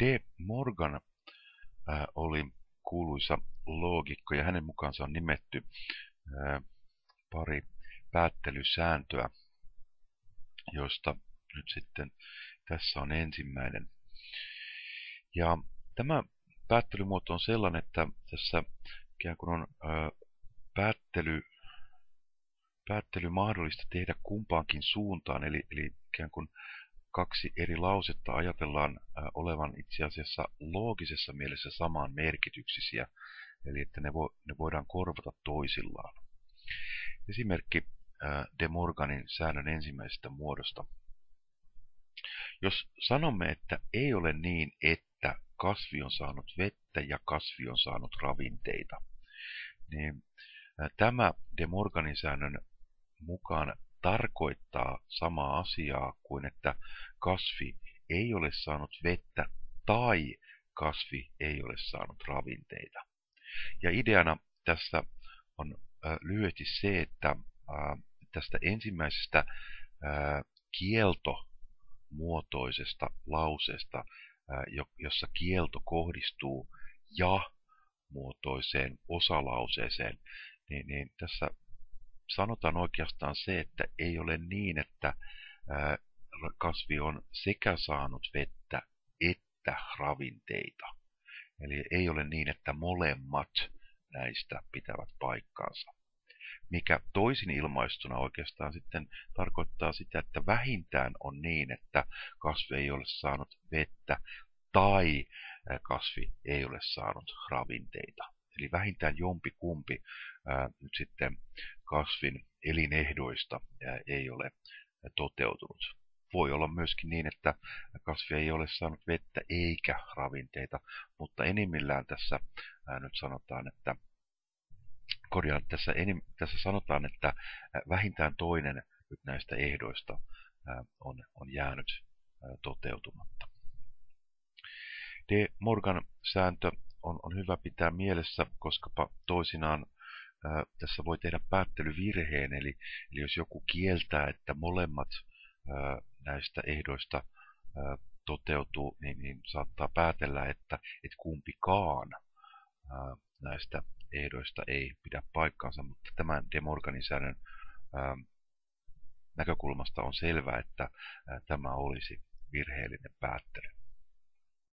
De Morgan oli kuuluisa loogikko ja hänen mukaansa on nimetty pari päättelysääntöä, joista nyt sitten tässä on ensimmäinen. Ja tämä päättelymuoto on sellainen, että tässä ikään kuin on päättely mahdollista tehdä kumpaankin suuntaan, eli ikään kuin kaksi eri lausetta ajatellaan olevan itse asiassa loogisessa mielessä samaan merkityksisiä, eli että ne voidaan korvata toisillaan. Esimerkki De Morganin säännön ensimmäisestä muodosta. Jos sanomme, että ei ole niin, että kasvi on saanut vettä ja kasvi on saanut ravinteita, niin tämä De Morganin säännön mukaan tarkoittaa samaa asiaa kuin että kasvi ei ole saanut vettä tai kasvi ei ole saanut ravinteita. Ja ideana tässä on lyhyesti se, että tästä ensimmäisestä kieltomuotoisesta lauseesta, jossa kielto kohdistuu ja-muotoiseen osalauseeseen, niin tässä sanotaan oikeastaan se, että ei ole niin, että kasvi on sekä saanut vettä että ravinteita. Eli ei ole niin, että molemmat näistä pitävät paikkaansa. Mikä toisin ilmaistuna oikeastaan sitten tarkoittaa sitä, että vähintään on niin, että kasvi ei ole saanut vettä tai kasvi ei ole saanut ravinteita. Eli vähintään jompikumpi nyt sitten kasvin elinehdoista ei ole toteutunut. Voi olla myöskin niin, että kasvi ei ole saanut vettä eikä ravinteita, mutta enimmillään tässä nyt sanotaan, että tässä sanotaan, että vähintään toinen nyt näistä ehdoista on jäänyt toteutumatta. De Morgan sääntö on hyvä pitää mielessä, koska toisinaan tässä voi tehdä päättelyvirheen, eli jos joku kieltää, että molemmat näistä ehdoista toteutuu, niin saattaa päätellä, että kumpikaan näistä ehdoista ei pidä paikkaansa, mutta tämän De Morganin säännön näkökulmasta on selvää, että tämä olisi virheellinen päättely.